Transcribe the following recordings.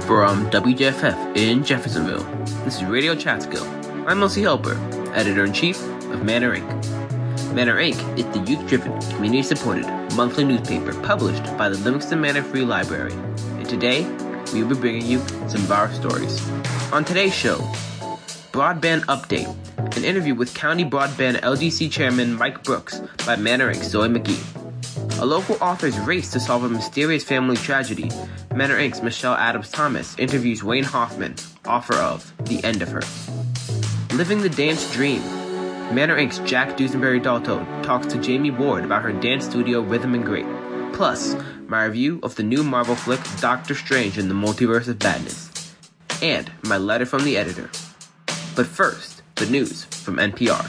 From WJFF in Jeffersonville, this is Radio Chatskill. I'm Elsie Helper, Editor-in-Chief of Manor Inc. Manor Inc. is the youth-driven, community-supported monthly newspaper published by the Livingston Manor Free Library. And today, we will be bringing you some of our stories. On today's show, Broadband Update, an interview with County Broadband LGC Chairman Mike Brooks by Manor Inc.'s Zoe McGee. A local author's race to solve a mysterious family tragedy. Manor Inc.'s Michelle Adams-Thomas interviews Wayne Hoffman, author of The End of Her. Living the Dance Dream. Manor Inc.'s Jack Dusenberry-Dalto talks to Jamie Ward about her dance studio Rhythm and Great. Plus, my review of the new Marvel flick Doctor Strange in the Multiverse of Badness. And my letter from the editor. But first, the news from NPR.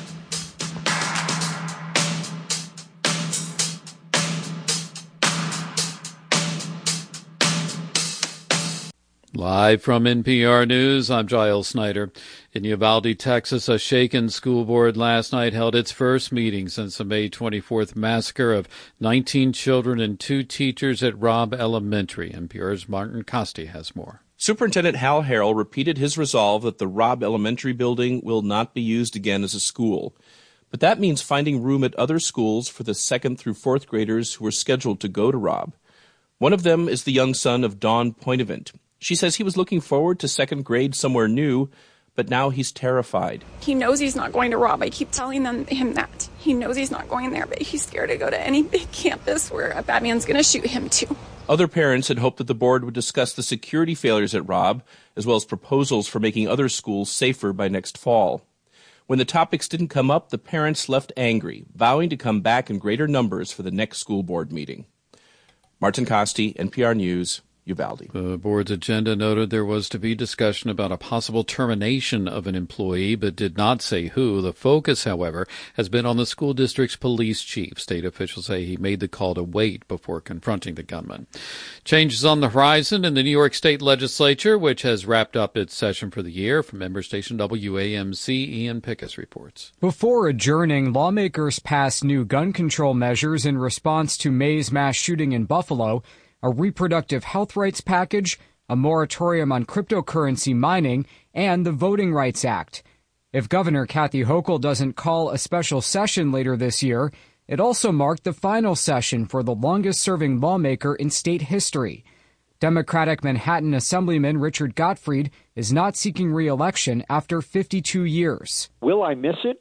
Live from NPR News, I'm Giles Snyder. In Uvalde, Texas, a shaken school board last night held its first meeting since the May 24th massacre of 19 children and 2 teachers at Robb Elementary. NPR's Martin Costi has more. Superintendent Hal Harrell repeated his resolve that the Robb Elementary building will not be used again as a school. But that means finding room at other schools for the 2nd through 4th graders who are scheduled to go to Robb. One of them is the young son of Dawn Pointevent. She says he was looking forward to 2nd grade somewhere new, but now he's terrified. He knows he's not going to Robb. I keep telling him that. He knows he's not going there, but he's scared to go to any big campus where a bad man's going to shoot him too. Other parents had hoped that the board would discuss the security failures at Robb, as well as proposals for making other schools safer by next fall. When the topics didn't come up, the parents left angry, vowing to come back in greater numbers for the next school board meeting. Martin Costi, NPR News, Uvalde. The board's agenda noted there was to be discussion about a possible termination of an employee, but did not say who. The focus, however, has been on the school district's police chief. State officials say he made the call to wait before confronting the gunman. Changes on the horizon in the New York State Legislature, which has wrapped up its session for the year. From member station WAMC, Ian Pickus reports. Before adjourning, lawmakers passed new gun control measures in response to May's mass shooting in Buffalo, a reproductive health rights package, a moratorium on cryptocurrency mining, and the Voting Rights Act. If Governor Kathy Hochul doesn't call a special session later this year, it also marked the final session for the longest-serving lawmaker in state history. Democratic Manhattan Assemblyman Richard Gottfried is not seeking re-election after 52 years. Will I miss it?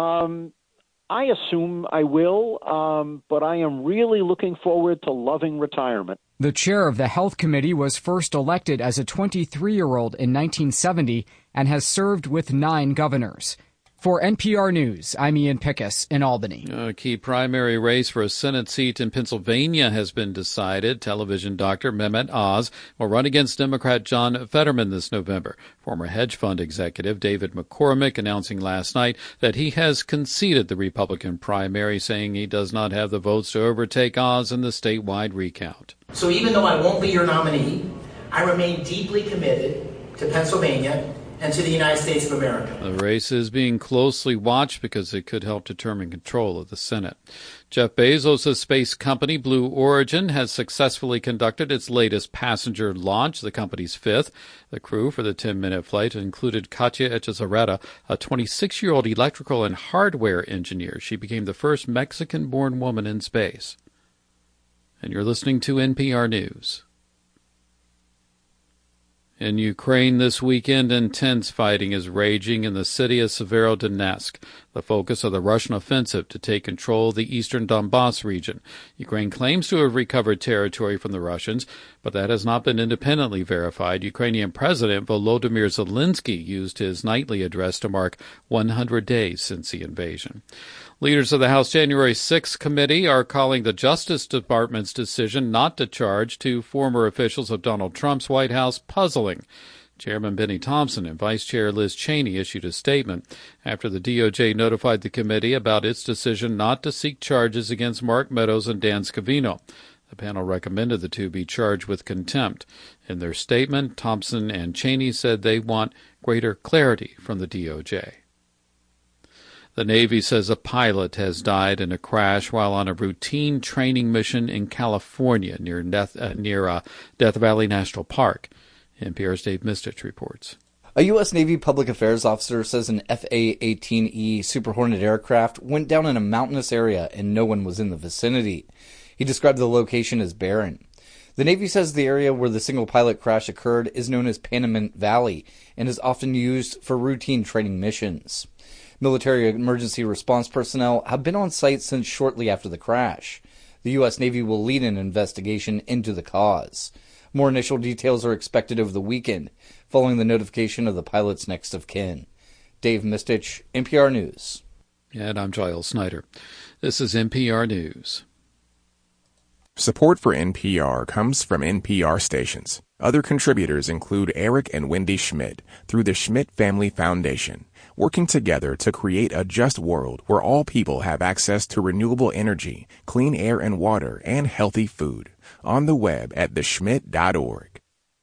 I assume I will, but I am really looking forward to loving retirement. The chair of the Health Committee was first elected as a 23-year-old in 1970 and has served with 9 governors. For NPR News, I'm Ian Pickus in Albany. A key primary race for a Senate seat in Pennsylvania has been decided. Television doctor Mehmet Oz will run against Democrat John Fetterman this November. Former hedge fund executive David McCormick announcing last night that he has conceded the Republican primary, saying he does not have the votes to overtake Oz in the statewide recount. So even though I won't be your nominee, I remain deeply committed to Pennsylvania and to the United States of America. The race is being closely watched because it could help determine control of the Senate. Jeff Bezos' space company Blue Origin has successfully conducted its latest passenger launch, the company's 5th. The crew for the 10-minute flight included Katya Echazarreta, a 26-year-old electrical and hardware engineer. She became the first Mexican-born woman in space. And you're listening to NPR News. In Ukraine this weekend, intense fighting is raging in the city of Severodonetsk, the focus of the Russian offensive to take control of the eastern Donbass region. Ukraine claims to have recovered territory from the Russians, but that has not been independently verified. Ukrainian President Volodymyr Zelensky used his nightly address to mark 100 days since the invasion. Leaders of the House January 6 committee are calling the Justice Department's decision not to charge 2 former officials of Donald Trump's White House puzzling. Chairman Benny Thompson and Vice Chair Liz Cheney issued a statement after the DOJ notified the committee about its decision not to seek charges against Mark Meadows and Dan Scavino. The panel recommended the 2 be charged with contempt. In their statement, Thompson and Cheney said they want greater clarity from the DOJ. The Navy says a pilot has died in a crash while on a routine training mission in California near Death Valley National Park. NPR's Dave Mistich reports. A U.S. Navy public affairs officer says an FA-18E Super Hornet aircraft went down in a mountainous area and no one was in the vicinity. He described the location as barren. The Navy says the area where the single-pilot crash occurred is known as Panamint Valley and is often used for routine training missions. Military emergency response personnel have been on site since shortly after the crash. The U.S. Navy will lead an investigation into the cause. More initial details are expected over the weekend, following the notification of the pilot's next of kin. Dave Mistich, NPR News. And I'm Giles Snyder. This is NPR News. Support for NPR comes from NPR stations. Other contributors include Eric and Wendy Schmidt through the Schmidt Family Foundation, working together to create a just world where all people have access to renewable energy, clean air and water, and healthy food. On the web at theschmidt.org.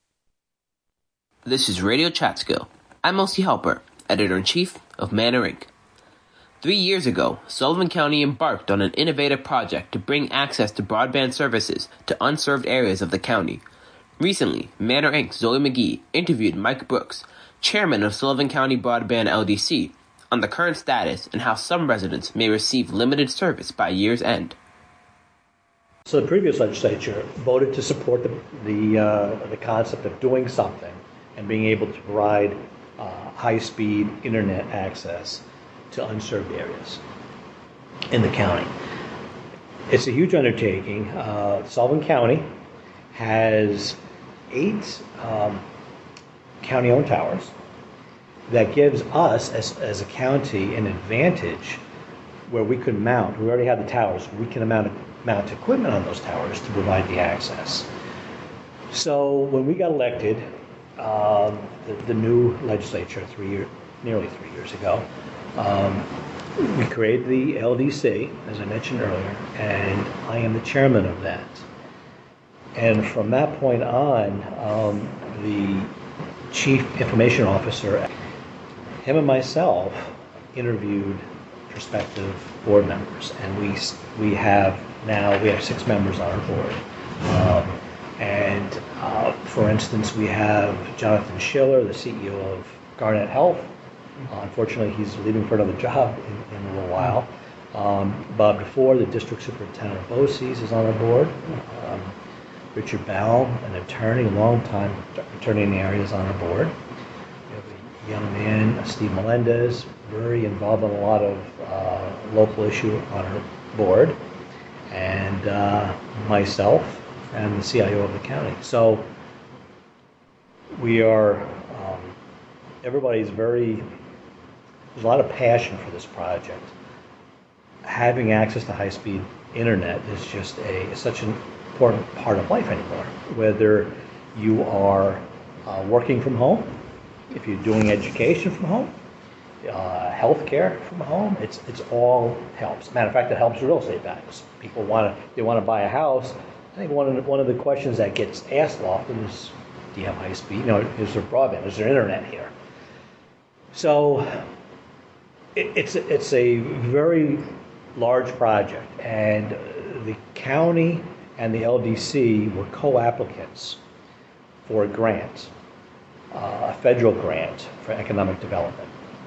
This is Radio Chatskill. I'm Elsie Halper, Editor-in-Chief of Manna Inc. 3 years ago, Sullivan County embarked on an innovative project to bring access to broadband services to unserved areas of the county. Recently, Manna Inc.'s Zoe McGee interviewed Mike Brooks, chairman of Sullivan County Broadband LDC, on the current status and how some residents may receive limited service by year's end. So the previous legislature voted to support the concept of doing something and being able to provide high-speed internet access to unserved areas in the county. It's a huge undertaking. Sullivan County has 8 county-owned towers that gives us, as a county, an advantage where we could mount. We already have the towers. We can mount equipment on those towers to provide the access. So when we got elected, the new legislature nearly 3 years ago, we created the LDC, as I mentioned earlier, and I am the chairman of that. And from that point on, the chief information officer, him and myself, interviewed prospective board members, and we have 6 members on our board. For instance, we have Jonathan Schiller, the CEO of Garnet Health. Unfortunately, he's leaving for another job in a little while. Bob DeFore, the district superintendent of BOCES, is on our board. Richard Bell, an attorney, a long-time attorney in the area, is on our board. We have a young man, Steve Melendez, very involved in a lot of local issue on our board, and myself and the CIO of the county. So we are, everybody's there's a lot of passion for this project. Having access to high-speed internet is just such an important part of life anymore. Whether you are working from home, if you're doing education from home, healthcare from home, it's all helps. Matter of fact, it helps real estate banks. People want to buy a house. I think one of the questions that gets asked often is, do you have high speed? Is there broadband? Is there internet here? So it's a very large project, and the county and the LDC were co-applicants for a grant, a federal grant for economic development.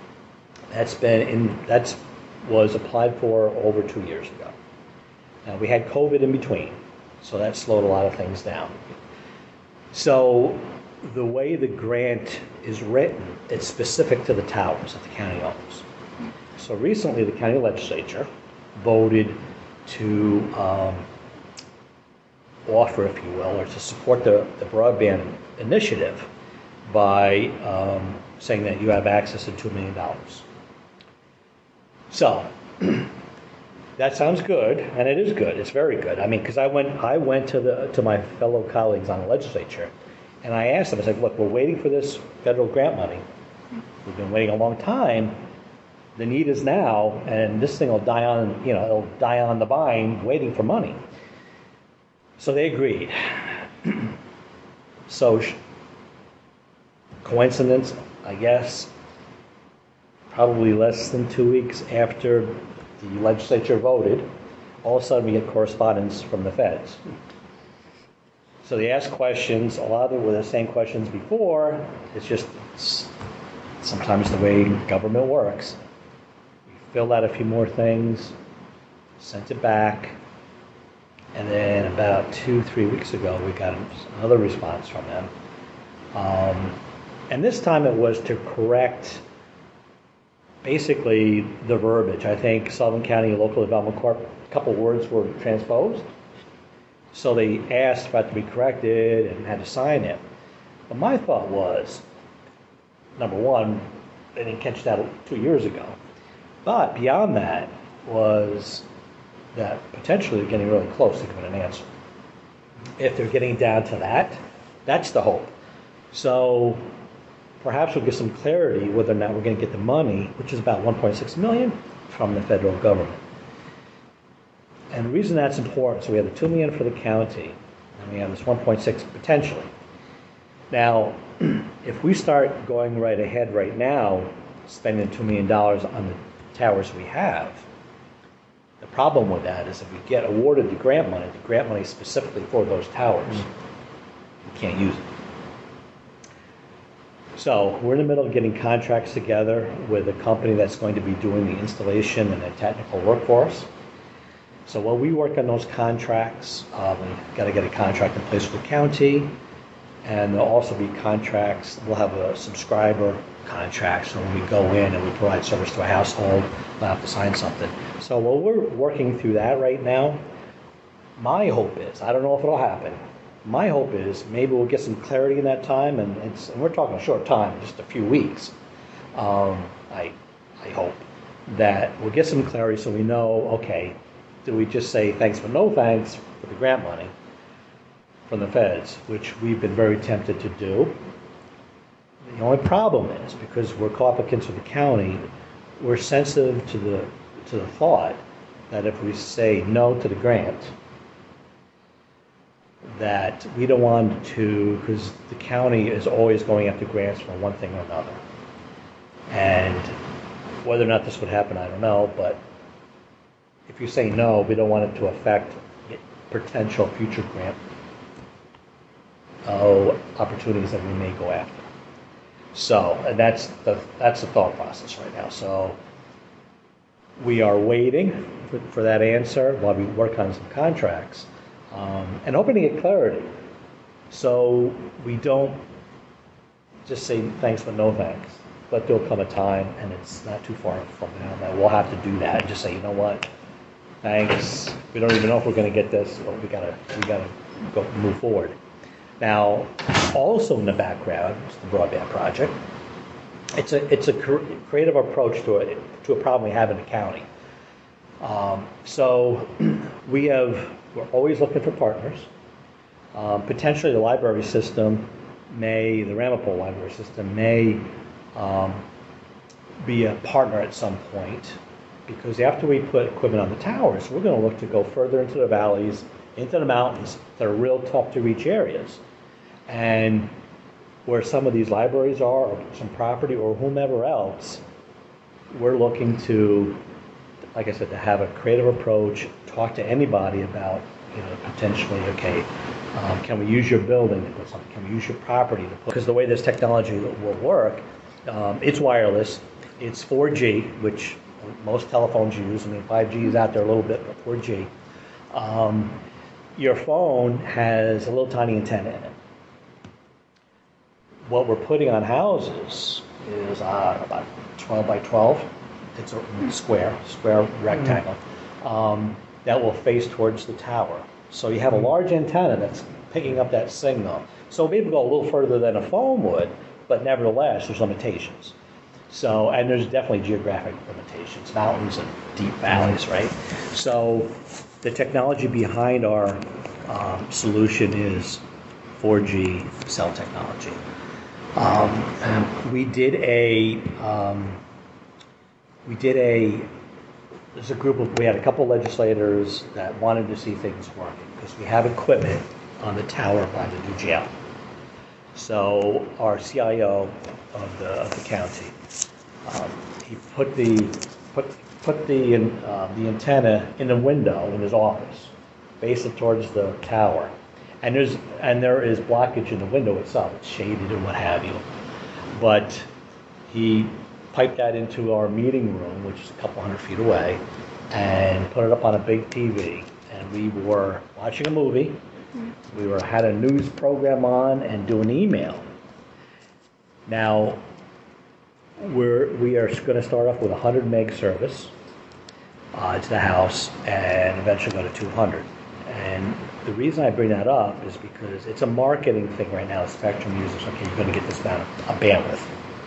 That was applied for over 2 years ago. Now, we had COVID in between, so that slowed a lot of things down. So the way the grant is written, it's specific to the towers that the county owns. So recently, the county legislature voted to offer, if you will, or to support the broadband initiative by saying that you have access to $2 million. So that sounds good, and it is good. It's very good. I mean, because I went to my fellow colleagues on the legislature, and I asked them, I said, look, we're waiting for this federal grant money. We've been waiting a long time. The need is now, and this thing will die on, it'll die on the vine waiting for money. So they agreed. So, coincidence, I guess, probably less than 2 weeks after the legislature voted, all of a sudden we get correspondence from the feds So they ask questions. A lot of it were the same questions before. It's sometimes the way government works. We filled out a few more things, sent it back, and then about 2-3 weeks ago, we got another response from them. And this time it was to correct basically the verbiage. I think Sullivan County Local Development Corp, a couple words were transposed. So they asked for it to be corrected and had to sign it. But my thought was, number one, they didn't catch that 2 years ago. But beyond that was that potentially they're getting really close to giving an answer. If they're getting down to that, that's the hope. So perhaps we'll get some clarity whether or not we're going to get the money, which is about $1.6 million, from the federal government. And the reason that's important, so we have the $2 million for the county, and we have this 1.6 potentially. Now, if we start going right ahead right now, spending $2 million on the towers we have, the problem with that is if we get awarded the grant money specifically for those towers, we can't use it. So we're in the middle of getting contracts together with a company that's going to be doing the installation and the technical work for us. So while we work on those contracts, we've got to get a contract in place with the county, and there'll also be contracts. We'll have a subscriber contract, so when we go in and we provide service to a household, we'll have to sign something. So while we're working through that right now, my hope is, I don't know if it'll happen, my hope is maybe we'll get some clarity in that time, and we're talking a short time, just a few weeks. I hope that we'll get some clarity so we know, okay, do we just say thanks but no thanks for the grant money from the feds, which we've been very tempted to do. The only problem is, because we're co-applicants with the county, we're sensitive to the thought that if we say no to the grant, that we don't want to, because the county is always going after grants for one thing or another. And whether or not this would happen, I don't know, but if you say no, we don't want it to affect potential future grant opportunities that we may go after. So, and that's the thought process right now. So we are waiting for that answer while we work on some contracts, and hoping to get clarity. So we don't just say thanks but no thanks. But there'll come a time, and it's not too far from now, that we'll have to do that and just say, you know what, thanks. We don't even know if we're going to get this, but we gotta go move forward. Now, also in the background, it's the broadband project. It's a creative approach to a problem we have in the county. So we're always looking for partners. Potentially the library system the Ramapo library system may be a partner at some point, because after we put equipment on the towers, we're going to look to go further into the valleys, into the mountains that are real tough to reach areas. And where some of these libraries are, or some property, or whomever else, we're looking to, like I said, to have a creative approach, talk to anybody about, potentially, okay, can we use your building to put something? Can we use your property to put? Because the way this technology will work, it's wireless, it's 4G, which most telephones use. 5G is out there a little bit, but 4G. Your phone has a little tiny antenna in it. What we're putting on houses is about 12 by 12. It's a square rectangle that will face towards the tower. So you have a large antenna that's picking up that signal. So maybe go a little further than a phone would, but nevertheless, there's limitations. So, and there's definitely geographic limitations, mountains and deep valleys, right? So the technology behind our solution is 4G cell technology. We had a couple legislators that wanted to see things working, because we have equipment on the tower by the new jail. So our CIO of the county, he put the antenna in the window in his office, face it towards the tower, And there is blockage in the window itself. It's shaded and what have you. But he piped that into our meeting room, which is a couple hundred feet away, and put it up on a big TV. And we were watching a movie. We had a news program on and doing email. Now, we are going to start off with 100 meg service to the house and eventually go to 200. And the reason I bring that up is because it's a marketing thing right now. Spectrum uses, okay, you're going to get this amount of bandwidth.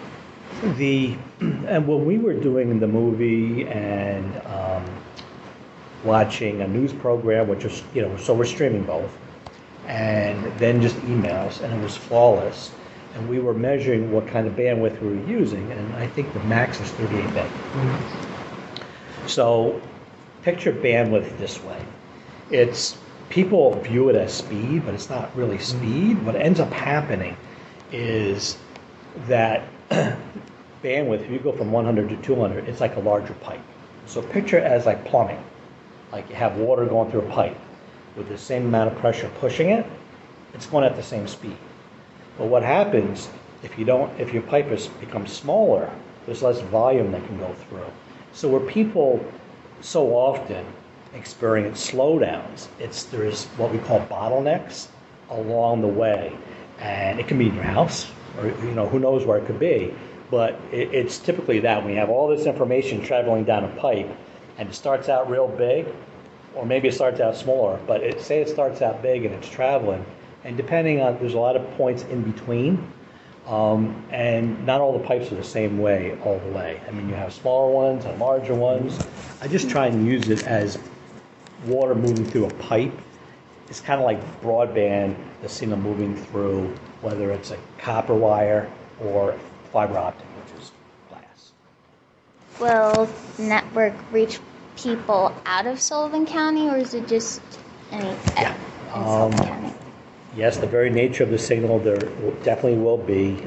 And when we were doing the movie and watching a news program, which was, so we're streaming both, and then just emails, and it was flawless. And we were measuring what kind of bandwidth we were using, and I think the max is 38 meg. Mm-hmm. So picture bandwidth this way. People view it as speed, but it's not really speed. What ends up happening is that bandwidth, if you go from 100 to 200, it's like a larger pipe. So picture it as like plumbing. Like you have water going through a pipe. With the same amount of pressure pushing it, it's going at the same speed. But what happens if your pipe becomes smaller, there's less volume that can go through. So where people so often experience slowdowns, there's what we call bottlenecks along the way, and it can be in your house, or who knows where it could be. But it's typically that when you have all this information traveling down a pipe, and it starts out real big, or maybe it starts out smaller, but say it starts out big and it's traveling, and depending on, there's a lot of points in between, and not all the pipes are the same way all the way. I mean, you have smaller ones and larger ones. I just try and use it as water moving through a pipe. It's kind of like broadband, the signal moving through, whether it's a copper wire or fiber optic, which is glass. Will network reach people out of Sullivan County, or is it just in Sullivan County? Yes, the very nature of the signal, there definitely will be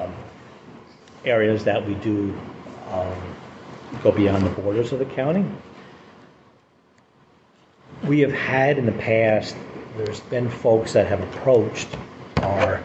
areas that we do go beyond the borders of the county. We have had in the past, there's been folks that have approached our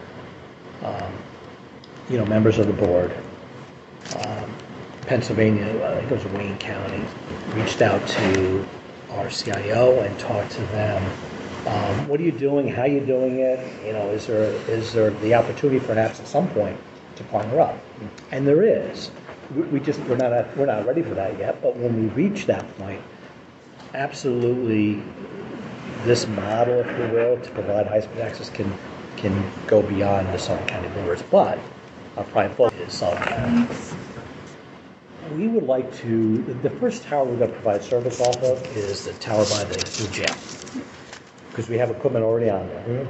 members of the board. Pennsylvania, I think it was Wayne County, reached out to our CIO and talked to them. What are you doing? How are you doing it? Is there the opportunity perhaps at some point to partner up? And there is. We're not ready for that yet. But when we reach that point, absolutely, this model, if you will, to provide high-speed access can go beyond the Sullivan County borders. But our prime focus is Sullivan County. We would like to. The first tower we're going to provide service off of is the tower by the new jail, because we have equipment already on there.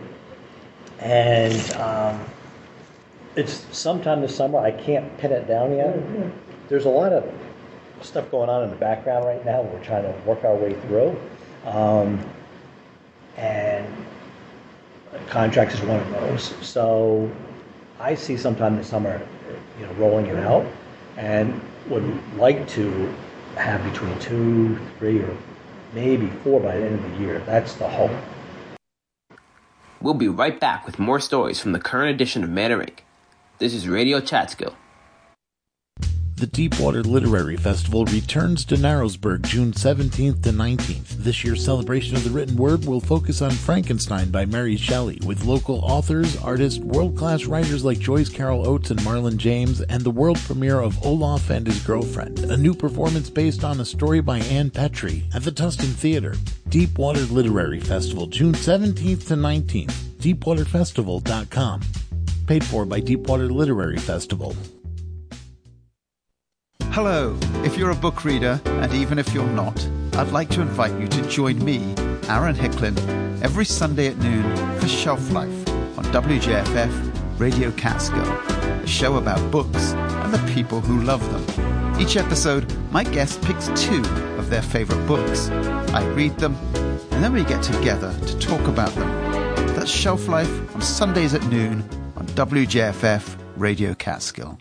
And it's sometime this summer. I can't pin it down yet. There's a lot of stuff going on in the background right now. We're trying to work our way through. And contracts is one of those. So I see sometime this summer, rolling it out, and would like to have between 2, 3, or maybe 4 by the end of the year. That's the hope. We'll be right back with more stories from the current edition of Manor Inc. This is Radio Chatskill. The Deepwater Literary Festival returns to Narrowsburg June 17th to 19th. This year's celebration of the written word will focus on Frankenstein by Mary Shelley, with local authors, artists, world-class writers like Joyce Carol Oates and Marlon James, and the world premiere of Olaf and His Girlfriend, a new performance based on a story by Ann Petrie at the Tustin Theater. Deepwater Literary Festival, June 17th to 19th. DeepwaterFestival.com. Paid for by Deepwater Literary Festival. Hello, if you're a book reader, and even if you're not, I'd like to invite you to join me, Aaron Hicklin, every Sunday at noon for Shelf Life on WJFF Radio Catskill, a show about books and the people who love them. Each episode, my guest picks 2 of their favorite books. I read them, and then we get together to talk about them. That's Shelf Life on Sundays at noon on WJFF Radio Catskill.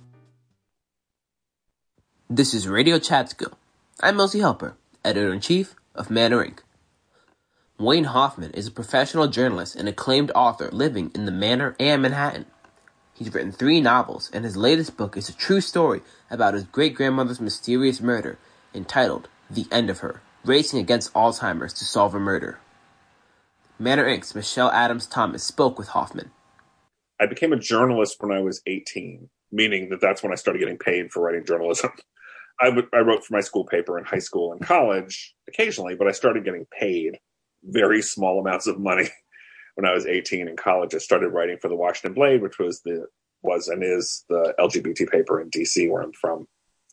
This is Radio Chatskill. I'm Elsie Helper, Editor-in-Chief of Manor Inc. Wayne Hoffman is a professional journalist and acclaimed author living in the Manor and Manhattan. He's written 3 novels, and his latest book is a true story about his great-grandmother's mysterious murder, entitled The End of Her, Racing Against Alzheimer's to Solve a Murder. Manor Inc.'s Michelle Adams Thomas spoke with Hoffman. I became a journalist when I was 18, meaning that that's when I started getting paid for writing journalism. I wrote for my school paper in high school and college occasionally, but I started getting paid very small amounts of money when I was 18 in college. I started writing for the Washington Blade, which was and is the LGBT paper in DC where I'm from.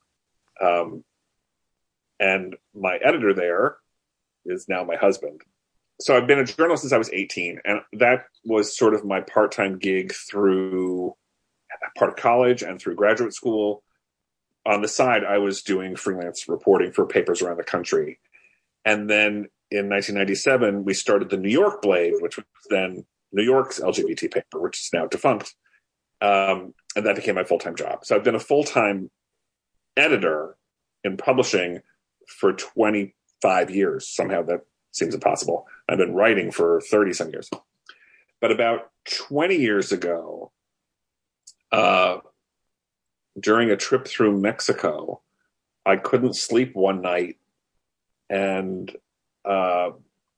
And my editor there is now my husband. So I've been a journalist since I was 18, and that was sort of my part-time gig through part of college and through graduate school. On the side, I was doing freelance reporting for papers around the country. And then in 1997, we started the New York Blade, which was then New York's LGBT paper, which is now defunct. And that became my full-time job. So I've been a full-time editor in publishing for 25 years. Somehow that seems impossible. I've been writing for 30-some years. But about 20 years ago, during a trip through Mexico, I couldn't sleep one night, and a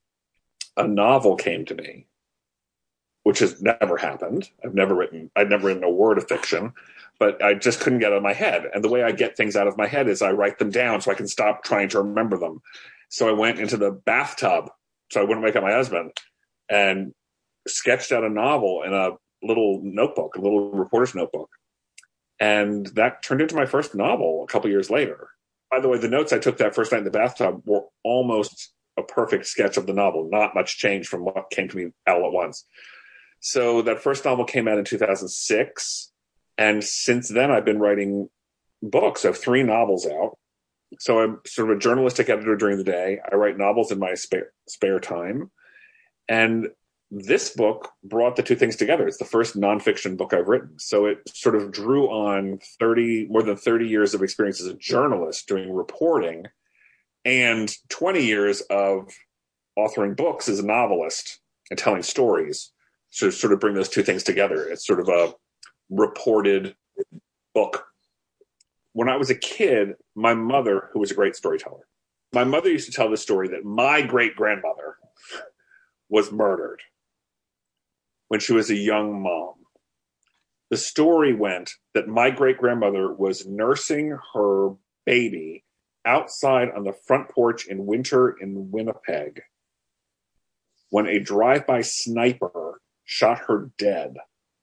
novel came to me, which has never happened. I'd never written a word of fiction, but I just couldn't get it out of my head. And the way I get things out of my head is I write them down so I can stop trying to remember them. So I went into the bathtub so I wouldn't wake up my husband and sketched out a novel in a little notebook, a little reporter's notebook. And that turned into my first novel a couple years later. By the way, the notes I took that first night in the bathtub were almost a perfect sketch of the novel. Not much change from what came to me all at once. So that first novel came out in 2006. And since then, I've been writing books. I have 3 novels out. So I'm sort of a journalistic editor during the day. I write novels in my spare time. And this book brought the 2 things together. It's the first nonfiction book I've written. So it sort of drew on more than 30 years of experience as a journalist doing reporting and 20 years of authoring books as a novelist and telling stories. So sort of bring those 2 things together. It's sort of a reported book. When I was a kid, my mother, who was a great storyteller, my mother used to tell the story that my great-grandmother was murdered when she was a young mom. The story went that my great-grandmother was nursing her baby outside on the front porch in winter in Winnipeg when a drive-by sniper shot her dead.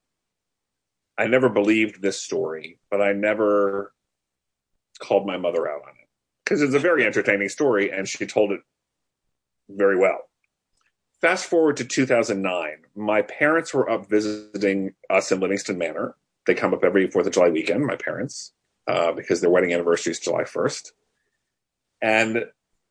I never believed this story, but I never called my mother out on it because it's a very entertaining story and she told it very well. Fast forward to 2009, my parents were up visiting us in Livingston Manor. They come up every 4th of July weekend, my parents, because their wedding anniversary is July 1st. And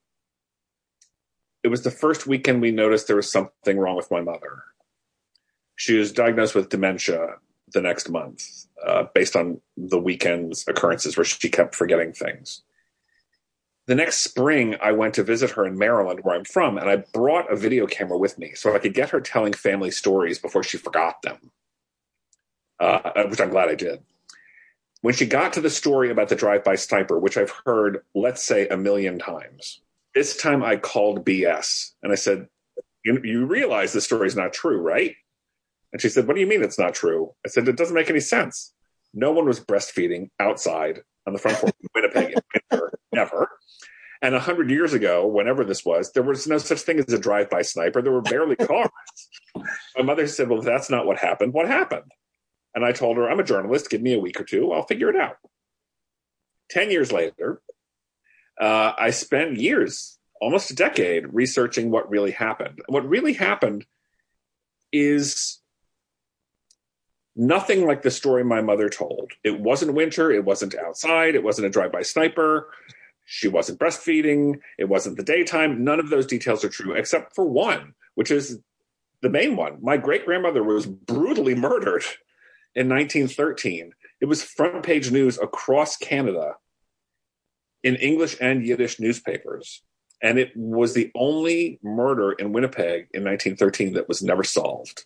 it was the first weekend we noticed there was something wrong with my mother. She was diagnosed with dementia the next month, based on the weekend's occurrences where she kept forgetting things. The next spring, I went to visit her in Maryland, where I'm from, and I brought a video camera with me so I could get her telling family stories before she forgot them, which I'm glad I did. When she got to the story about the drive-by sniper, which I've heard, let's say, 1 million times, this time I called BS. And I said, you realize this story is not true, right? And she said, what do you mean it's not true? I said, it doesn't make any sense. No one was breastfeeding outside on the front porch in Winnipeg in winter, never. And 100 years ago, whenever this was, there was no such thing as a drive-by sniper. There were barely cars. My mother said, well, if that's not what happened, what happened? And I told her, I'm a journalist. Give me a week or 2. I'll figure it out. 10 years later, I spent years, almost a decade, researching what really happened. What really happened is nothing like the story my mother told. It wasn't winter. It wasn't outside. It wasn't a drive-by sniper. She wasn't breastfeeding. It wasn't the daytime. None of those details are true, except for one, which is the main one. My great-grandmother was brutally murdered in 1913. It was front page news across Canada in English and Yiddish newspapers. And it was the only murder in Winnipeg in 1913 that was never solved.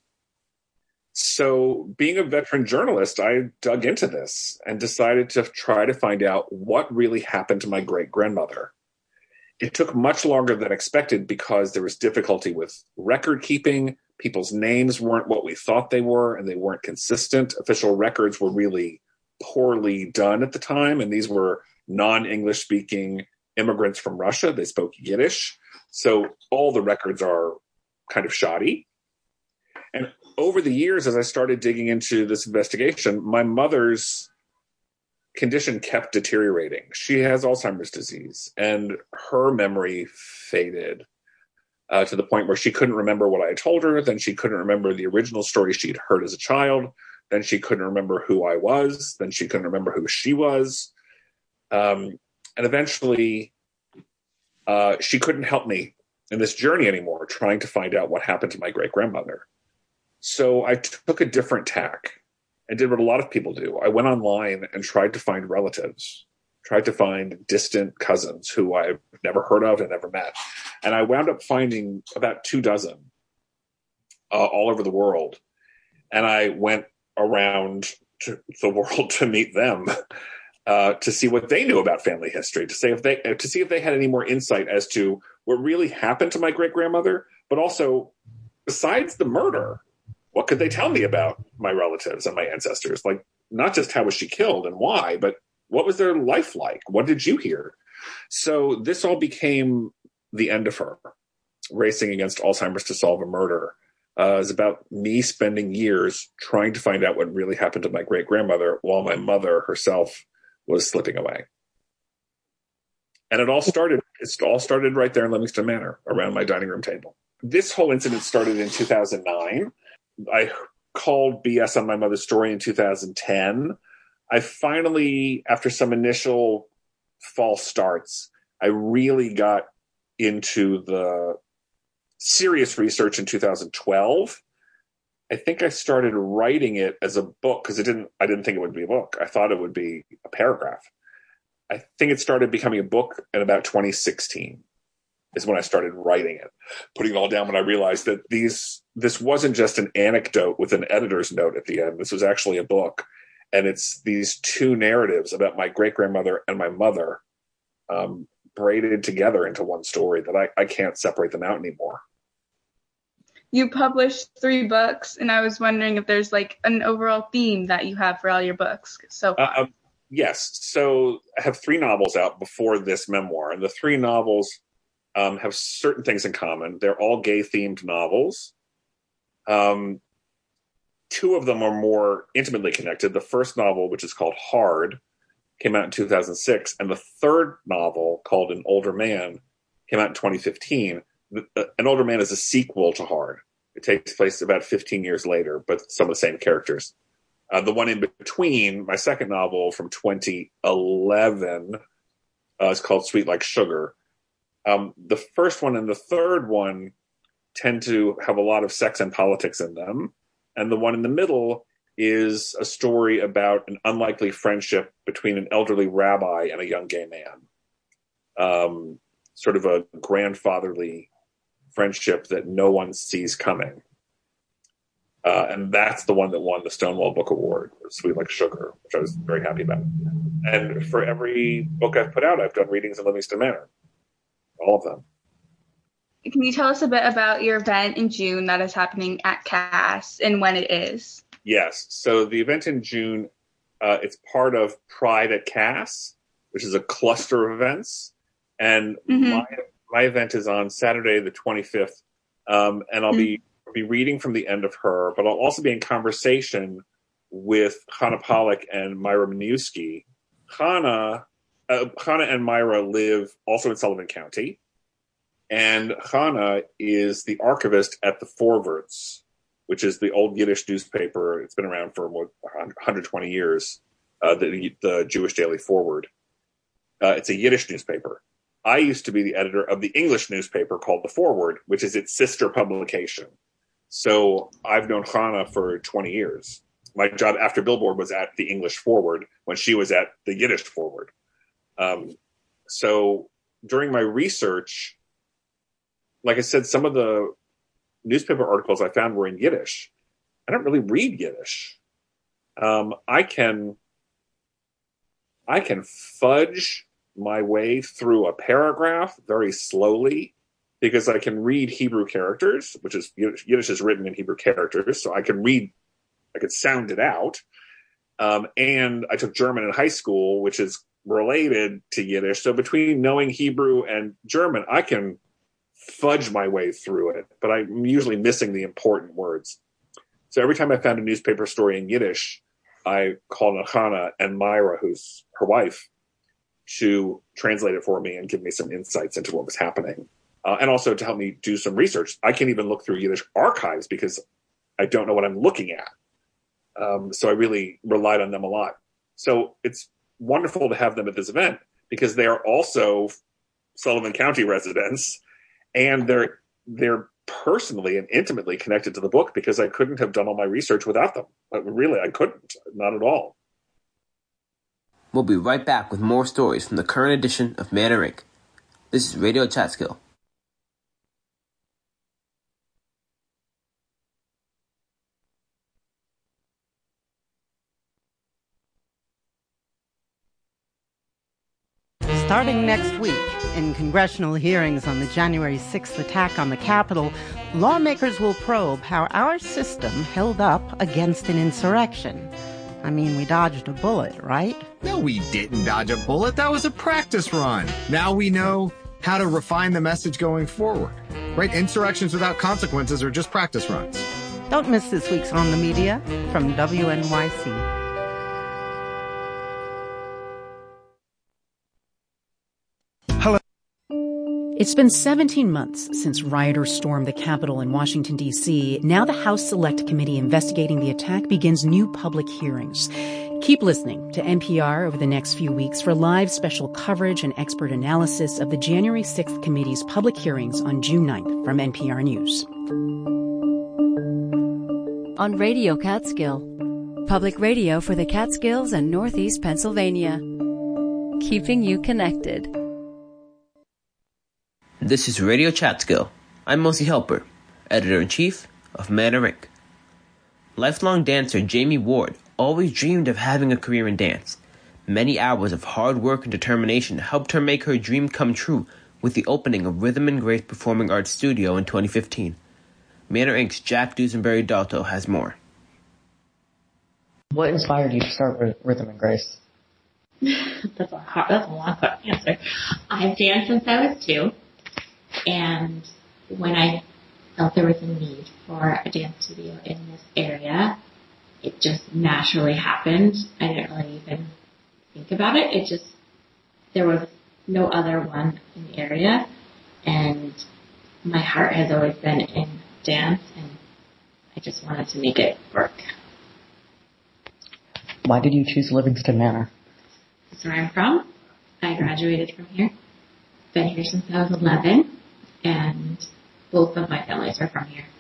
So being a veteran journalist, I dug into this and decided to try to find out what really happened to my great-grandmother. It took much longer than expected because there was difficulty with record keeping. People's names weren't what we thought they were, and they weren't consistent. Official records were really poorly done at the time, and these were non-English speaking immigrants from Russia. They spoke Yiddish. So all the records are kind of shoddy. And over the years, as I started digging into this investigation, my mother's condition kept deteriorating. She has Alzheimer's disease, and her memory faded to the point where she couldn't remember what I had told her. Then she couldn't remember the original story she'd heard as a child. Then she couldn't remember who I was. Then she couldn't remember who she was. And eventually, she couldn't help me in this journey anymore, trying to find out what happened to my great-grandmother. So I took a different tack and did what a lot of people do. I went online and tried to find relatives, tried to find distant cousins who I've never heard of and never met. And I wound up finding about 24 all over the world. And I went around to the world to meet them, to see what they knew about family history, to see if they had any more insight as to what really happened to my great-grandmother, but also, besides the murder, what could they tell me about my relatives and my ancestors? Like, not just how was she killed and why, but what was their life like? What did you hear? So this all became the end of her, Racing Against Alzheimer's to Solve a Murder. It was about me spending years trying to find out what really happened to my great-grandmother while my mother herself was slipping away. And it all started right there in Livingston Manor around my dining room table. This whole incident started in 2009. I called BS on my mother's story in 2010. I finally, after some initial false starts, I really got into the serious research in 2012. I think I started writing it as a book because I didn't think it would be a book. I thought it would be a paragraph. I think it started becoming a book in about 2016 is when I started writing it, putting it all down when I realized that this wasn't just an anecdote with an editor's note at the end. This was actually a book. And it's these two narratives about my great-grandmother and my mother braided together into one story that I can't separate them out anymore. You published 3 books, and I was wondering if there's like an overall theme that you have for all your books so far. Yes. So I have 3 novels out before this memoir, and the 3 novels have certain things in common. They're all gay-themed novels. 2 of them are more intimately connected. The first novel, which is called Hard, came out in 2006, and the third novel, called An Older Man, came out in 2015. An Older Man is a sequel to Hard. It takes place about 15 years later, but some of the same characters. The one in between, my second novel from 2011, is called Sweet Like Sugar. The first one and the third one tend to have a lot of sex and politics in them. And the one in the middle is a story about an unlikely friendship between an elderly rabbi and a young gay man. Sort of a grandfatherly friendship that no one sees coming. And that's the one that won the Stonewall Book Award, Sweet Like Sugar, which I was very happy about. And for every book I've put out, I've done readings in Livingston Manor. All of them. Can you tell us a bit about your event in June that is happening at Cass and when it is? Yes. So the event in June, it's part of Pride at Cass, which is a cluster of events. And my event is on Saturday, the 25th. And I'll be reading from the end of Her, but I'll also be in conversation with Chana Pollack and Myra Maniewski. Chana and Myra live also in Sullivan County. And Chana is the archivist at the Forwards, which is the old Yiddish newspaper. It's been around for 120 years, the Jewish Daily Forward. It's a Yiddish newspaper. I used to be the editor of the English newspaper called The Forward, which is its sister publication. So I've known Chana for 20 years. My job after Billboard was at the English Forward when she was at the Yiddish Forward. So during my research, like I said, some of the newspaper articles I found were in Yiddish. I don't really read Yiddish. I can fudge my way through a paragraph very slowly because I can read Hebrew characters, which is Yiddish is written in Hebrew characters, so I can sound it out. And I took German in high school, which is related to Yiddish. So between knowing Hebrew and German, I can fudge my way through it, but I'm usually missing the important words. So every time I found a newspaper story in Yiddish, I called Nachana and Myra, who's her wife, to translate it for me and give me some insights into what was happening. And also to help me do some research. I can't even look through Yiddish archives because I don't know what I'm looking at. So I really relied on them a lot. So it's wonderful to have them at this event because they are also Sullivan County residents, and they're personally and intimately connected to the book because I couldn't have done all my research without them. Really, I couldn't. Not at all. We'll be right back with more stories from the current edition of Manor Inc. This is Radio Chatskill. Starting next week, in congressional hearings on the January 6th attack on the Capitol, lawmakers will probe how our system held up against an insurrection. I mean, we dodged a bullet, right? No, we didn't dodge a bullet. That was a practice run. Now we know how to refine the message going forward. Right? Insurrections without consequences are just practice runs. Don't miss this week's On the Media from WNYC. It's been 17 months since rioters stormed the Capitol in Washington, D.C. Now the House Select Committee investigating the attack begins new public hearings. Keep listening to NPR over the next few weeks for live special coverage and expert analysis of the January 6th committee's public hearings on June 9th from NPR News. On Radio Catskill, public radio for the Catskills and Northeast Pennsylvania. Keeping you connected. This is Radio Chatskill. I'm Mosi Helper, Editor-in-Chief of Manor Inc. Lifelong dancer Jamie Ward always dreamed of having a career in dance. Many hours of hard work and determination helped her make her dream come true with the opening of Rhythm and Grace Performing Arts Studio in 2015. Manor Inc.'s Jack Dusenberry-Dalto has more. What inspired you to start Rhythm and Grace? That's a long answer. I've danced since I was 2. And when I felt there was a need for a dance studio in this area, it just naturally happened. I didn't really even think about it. There was no other one in the area. And my heart has always been in dance, and I just wanted to make it work. Why did you choose Livingston Manor? That's where I'm from. I graduated from here. Been here since I was 11. And both of my families are from here.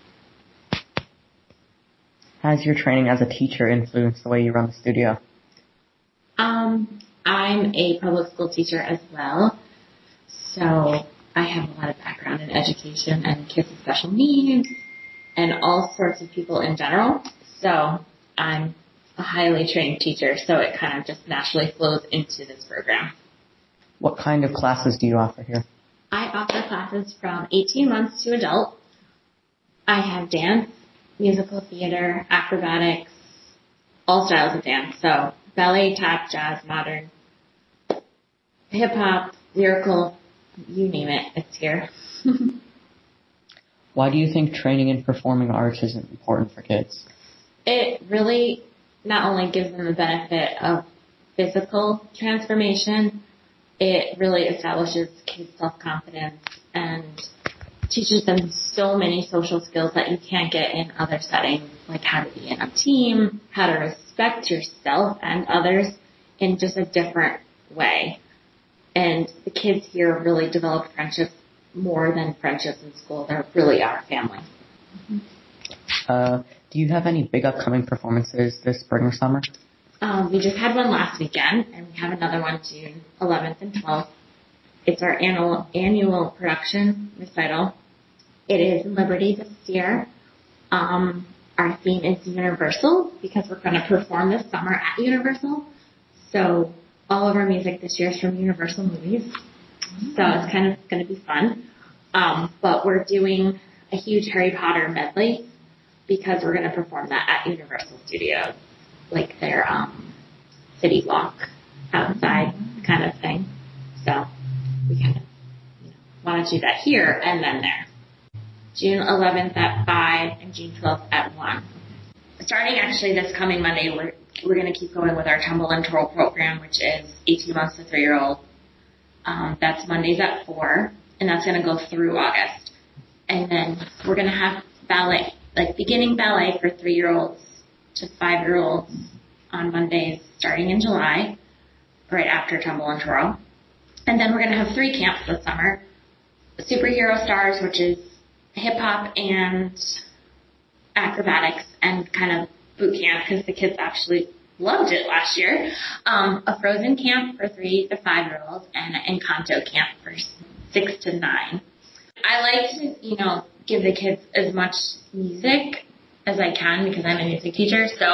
Has your training as a teacher influenced the way you run the studio? I'm a public school teacher as well. So I have a lot of background in education and kids with special needs and all sorts of people in general. So I'm a highly trained teacher, so it kind of just naturally flows into this program. What kind of classes do you offer here? I offer classes from 18 months to adult. I have dance, musical theater, acrobatics, all styles of dance. So ballet, tap, jazz, modern, hip-hop, lyrical, you name it, it's here. Why do you think training in performing arts is important for kids? It really not only gives them the benefit of physical transformation, it really establishes kids' self-confidence and teaches them so many social skills that you can't get in other settings, like how to be in a team, how to respect yourself and others in just a different way. And the kids here really develop friendships more than friendships in school. They really are family. Do you have any big upcoming performances this spring or summer? We just had one last weekend, and we have another one June 11th and 12th. It's our annual production recital. It is Liberty this year. Our theme is Universal because we're going to perform this summer at Universal. So all of our music this year is from Universal movies. So it's kind of going to be fun. But we're doing a huge Harry Potter medley because we're going to perform that at Universal Studios, like their city walk outside kind of thing. So we kind of want to do that here and then there. June 11th at 5 and June 12th at 1. Starting actually this coming Monday, we're going to keep going with our Tumble and Twirl program, which is 18 months to 3-year-old. That's Mondays at 4, and that's going to go through August. And then we're going to have ballet, like beginning ballet for 3-year-olds to 5-year-olds on Mondays starting in July, right after Tumble and Twirl. And then we're going to have 3 camps this summer. Superhero Stars, which is hip-hop and acrobatics and kind of boot camp because the kids actually loved it last year. A Frozen camp for 3 to 5-year-olds and an Encanto camp for 6 to 9. I like to, give the kids as much music as I can because I'm a music teacher. So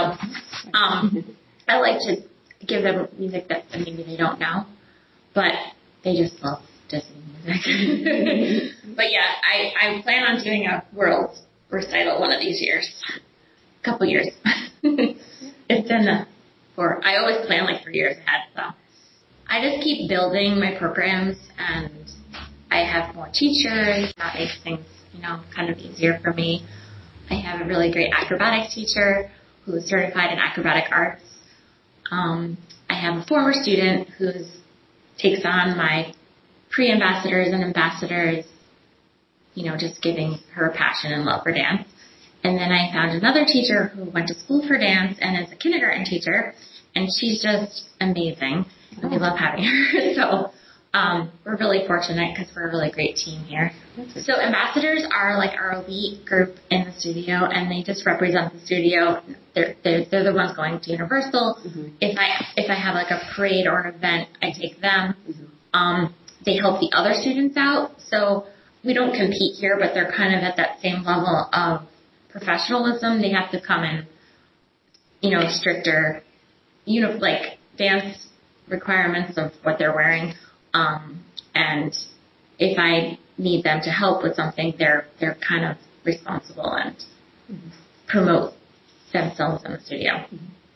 I like to give them music that maybe they don't know, but they just love Disney music. But yeah, I plan on doing a world recital one of these years. A couple years. It's been I always plan like 3 years ahead, so I just keep building my programs and I have more teachers. That makes things, kind of easier for me. I have a really great acrobatics teacher who is certified in acrobatic arts. I have a former student who takes on my pre-ambassadors and ambassadors, just giving her passion and love for dance. And then I found another teacher who went to school for dance and is a kindergarten teacher, and she's just amazing. And we love having her. So we're really fortunate because we're a really great team here. So ambassadors are like our elite group in the studio, and they just represent the studio. They're the ones going to Universal. Mm-hmm. If I have like a parade or an event, I take them. Mm-hmm. They help the other students out. So we don't compete here, but they're kind of at that same level of professionalism. They have to come in, stricter, like dance requirements of what they're wearing. And if I need them to help with something, they're kind of responsible and promote themselves in the studio. Mm-hmm.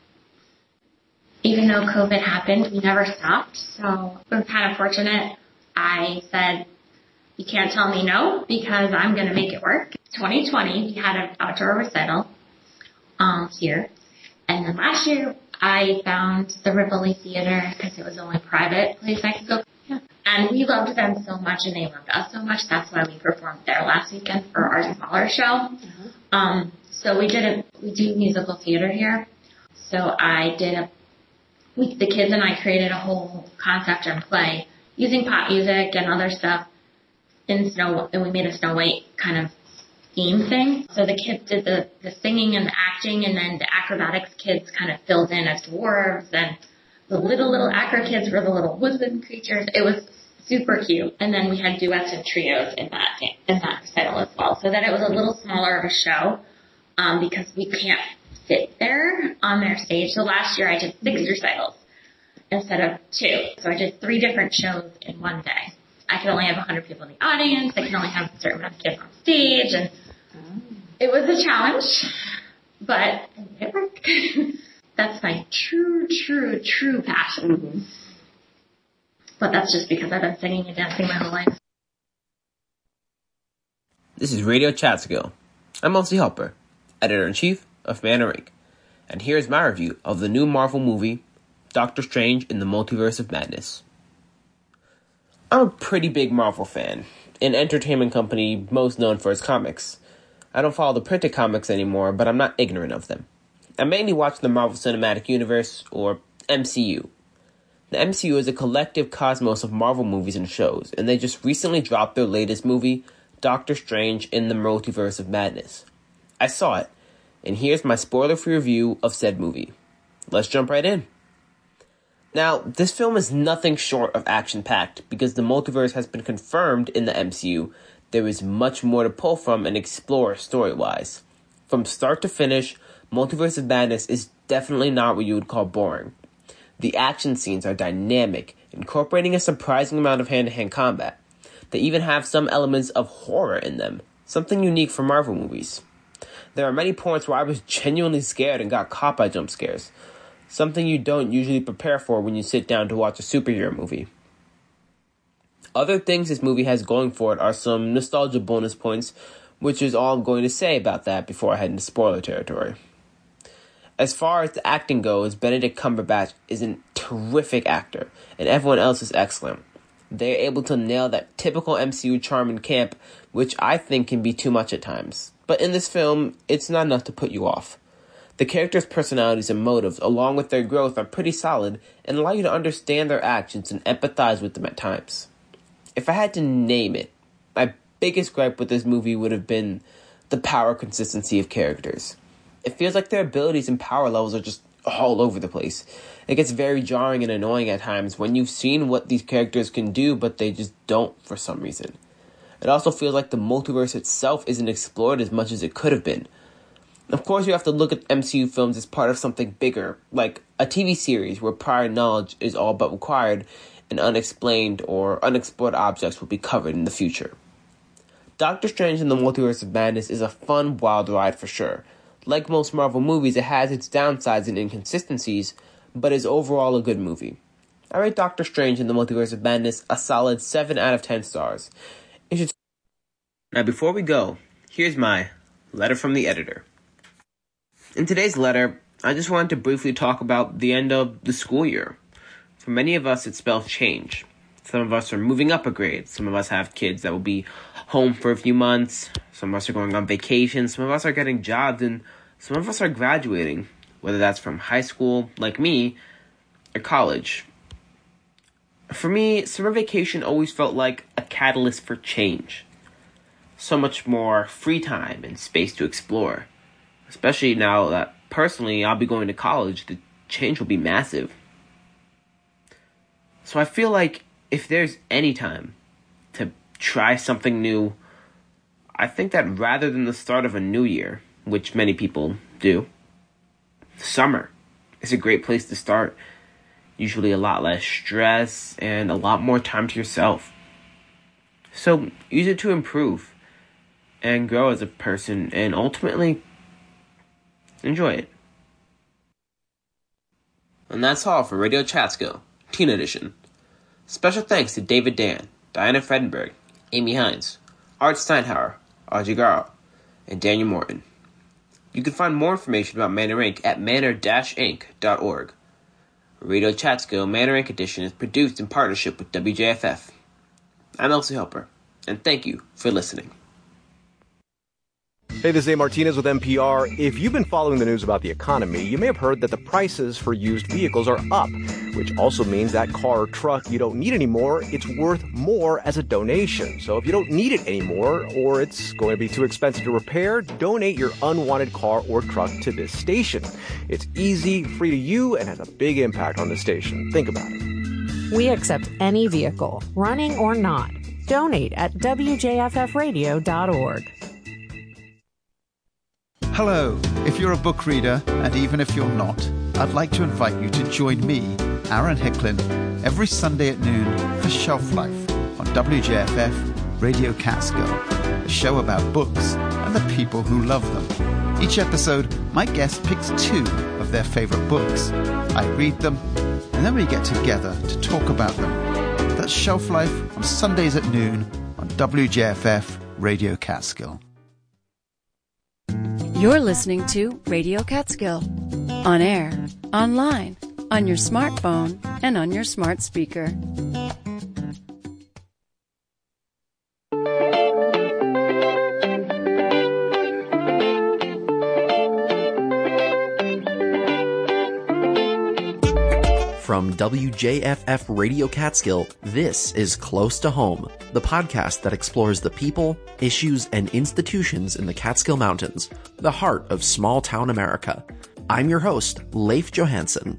Even though COVID happened, we never stopped. So we're kind of fortunate. I said, you can't tell me no because I'm going to make it work. 2020, we had an outdoor recital here. And then last year, I found the Rivoli Theater because it was the only private place I could go. Yeah. And we loved them so much and they loved us so much. That's why we performed there last weekend for our smaller show. Mm-hmm. So we do musical theater here. So the kids and I created a whole concept and play using pop music and other stuff and we made a Snow White kind of theme thing. So the kids did the singing and the acting, and then the acrobatics kids kind of filled in as dwarves, and the little acro kids were the little woodland creatures. It was super cute. And then we had duets and trios in that recital as well, so that it was a little smaller of a show because we can't fit there on their stage. So last year I did 6 recitals instead of 2. So I did 3 different shows in one day. I could only have 100 people in the audience. I can only have a certain amount of kids on stage. And it was a challenge, but it worked. That's my true passion. Mm-hmm. But that's just because I've been singing and dancing my whole life. This is Radio Chatskill. I'm Elsie Helper, Editor-in-Chief of Manor Inc. And here's my review of the new Marvel movie, Doctor Strange in the Multiverse of Madness. I'm a pretty big Marvel fan, an entertainment company most known for its comics. I don't follow the printed comics anymore, but I'm not ignorant of them. I mainly watch the Marvel Cinematic Universe, or MCU. The MCU is a collective cosmos of Marvel movies and shows, and they just recently dropped their latest movie, Doctor Strange in the Multiverse of Madness. I saw it, and here's my spoiler-free review of said movie. Let's jump right in. Now, this film is nothing short of action-packed because the multiverse has been confirmed in the MCU there is much more to pull from and explore story-wise. From start to finish, Multiverse of Madness is definitely not what you would call boring. The action scenes are dynamic, incorporating a surprising amount of hand-to-hand combat. They even have some elements of horror in them, something unique for Marvel movies. There are many points where I was genuinely scared and got caught by jump scares, something you don't usually prepare for when you sit down to watch a superhero movie. Other things this movie has going for it are some nostalgia bonus points, which is all I'm going to say about that before I head into spoiler territory. As far as the acting goes, Benedict Cumberbatch is a terrific actor, and everyone else is excellent. They're able to nail that typical MCU charm and camp, which I think can be too much at times. But in this film, it's not enough to put you off. The characters' personalities and motives, along with their growth, are pretty solid and allow you to understand their actions and empathize with them at times. If I had to name it, my biggest gripe with this movie would have been the power consistency of characters. It feels like their abilities and power levels are just all over the place. It gets very jarring and annoying at times when you've seen what these characters can do, but they just don't for some reason. It also feels like the multiverse itself isn't explored as much as it could have been. Of course, you have to look at MCU films as part of something bigger, like a TV series where prior knowledge is all but required and unexplained or unexplored objects will be covered in the future. Doctor Strange in the Multiverse of Madness is a fun, wild ride for sure. Like most Marvel movies, it has its downsides and inconsistencies, but is overall a good movie. I rate Doctor Strange in the Multiverse of Madness a solid 7 out of 10 stars. Now before we go, here's my letter from the editor. In today's letter, I just wanted to briefly talk about the end of the school year. For many of us, it spells change. Some of us are moving up a grade. Some of us have kids that will be home for a few months. Some of us are going on vacation. Some of us are getting jobs. And some of us are graduating, whether that's from high school, like me, or college. For me, summer vacation always felt like a catalyst for change. So much more free time and space to explore. Especially now that, personally, I'll be going to college, the change will be massive. So I feel like if there's any time to try something new, I think that rather than the start of a new year, which many people do, summer is a great place to start. Usually a lot less stress and a lot more time to yourself. So use it to improve and grow as a person and ultimately enjoy it. And that's all for Radio Chatskill, Teen Edition. Special thanks to David Dan, Diana Fredenberg, Amy Hines, Art Steinhauer, Audrey Garl, and Daniel Morton. You can find more information about Manor Inc. at manor-inc.org. Radio Chatskill Manor Inc. edition is produced in partnership with WJFF. I'm Elsie Helper, and thank you for listening. Hey, this is Dave Martinez with NPR. If you've been following the news about the economy, you may have heard that the prices for used vehicles are up, which also means that car or truck you don't need anymore, it's worth more as a donation. So if you don't need it anymore, or it's going to be too expensive to repair, donate your unwanted car or truck to this station. It's easy, free to you, and has a big impact on the station. Think about it. We accept any vehicle, running or not. Donate at WJFFradio.org. Hello. If you're a book reader, and even if you're not, I'd like to invite you to join me, Aaron Hicklin, every Sunday at noon for Shelf Life on WJFF Radio Catskill, a show about books and the people who love them. Each episode, my guest picks 2 of their favorite books. I read them, and then we get together to talk about them. That's Shelf Life on Sundays at noon on WJFF Radio Catskill. You're listening to Radio Catskill. On air, online, on your smartphone, and on your smart speaker. From WJFF Radio Catskill, this is Close to Home, the podcast that explores the people, issues, and institutions in the Catskill Mountains, the heart of small-town America. I'm your host, Leif Johansson.